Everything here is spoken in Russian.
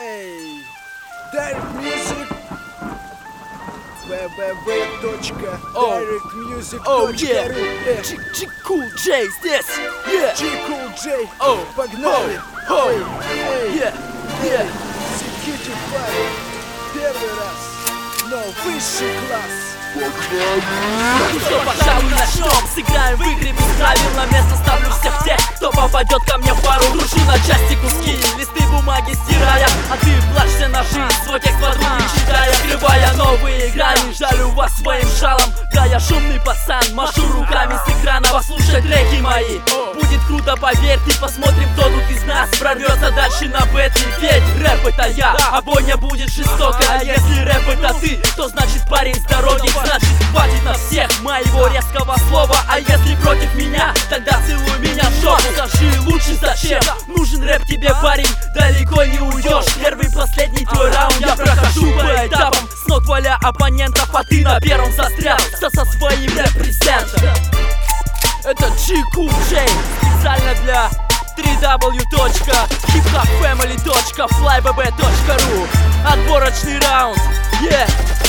Эй, Direct Music www.directmusic.ru Cool J здесь, Cool J, Oh, погнали! oh, Эй, Секите парень, первый раз, но высший класс. Ну что, пожалуй, начнем. Сыграем в игры без правил. На место ставлю всех тех, кто попадет ко мне в пару. Рушу на части куски, листы бумаги стирая. А ты плачься на жизнь, свой текст подруги читая. Скрывая новые грани, жалю вас своим жалом. Да, я шумный пацан, машу руками с экрана. Послушай треки мои, будет круто, поверь. Ты посмотрим, кто тут из нас прорвется дальше на бэтли. Ведь рэп это я, а бойня будет жестокая. А если рэп это ты, то значит парень с дороги. Значит хватит на всех моего резкого слова. А если против меня, тогда целуй меня в жопу. Скажи лучше зачем нужен рэп тебе, парень. Далеко не уйдешь, первый, последний твой раунд. Я прохожу по этапам, с ног валя оппонентов. А ты на первом застрял со своим рэп-презентом. Это Cool J, специально для www.hiphopfamily.flybb.ru. Отборочный раунд,